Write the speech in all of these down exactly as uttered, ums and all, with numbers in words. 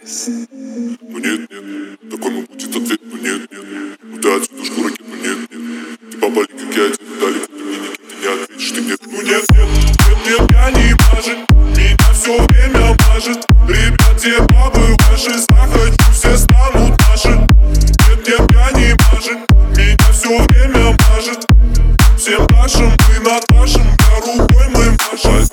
Ну нет, нет, такой мой будет ответ, ну нет, нет. Ну ты отсюда шкуру ракет, ну нет, нет. Ты попали, как я, тебе далеко, ты мне никогда не ответишь, ты нет. Ну нет, нет, нет, нет, я не мажет, меня все время мажет. Ребят, те бабы ваши, захочу, все станут наши. Нет, нет, я не мажет, меня все время мажет. Всем нашим, мы над нашим, я рукой мы машем.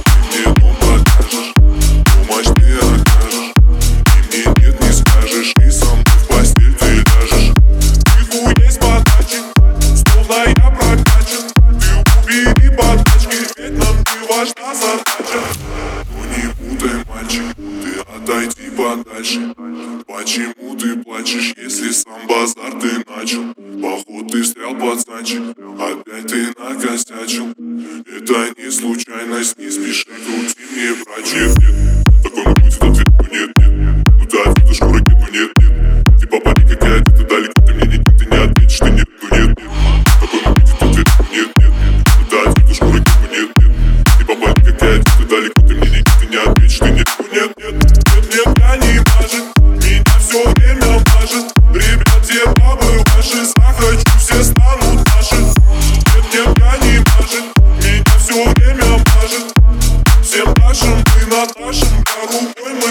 Важна задача. Ну не путай, мальчик, ты отойди подальше. Почему ты плачешь, если сам базар ты начал? Поход ты встрял, пацанчик, опять ты накосячил. Это не случайность, не спеши, крути мне врач. Нет, нет, такой мой будет ответ, ну нет, нет. Ну ты ответишь, куракет, ну нет, нет. Ты попали, как я, где-то далеко, ты мне никак ты не ответишь, ты нет, ну нет, нет. Такой мой будет ответ, ну нет, нет. Ну ты ответишь, куракет, ну нет, нет. Ты далеко, ты мне никогда не ответишь, ты нет, ну нет, нет, нет, нет, я не мажет, меня все время мажет. Ребят, те бабы ваши, захочу, все станут наши. Нет, нет, я не мажет, меня все время мажет. Всем нашим, мы над нашим, я рукой мы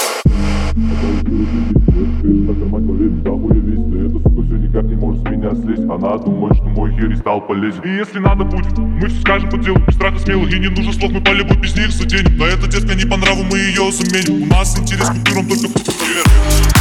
никак не может с меня слезть. Она думает, что мой хер и стал полезен. И если надо будет, мы все скажем по делу, без страха смелых. И не нужно слов, мы по-любому без них заденем. Да эта детка не по нраву, мы ее заменим. У нас интерес к купюрам только в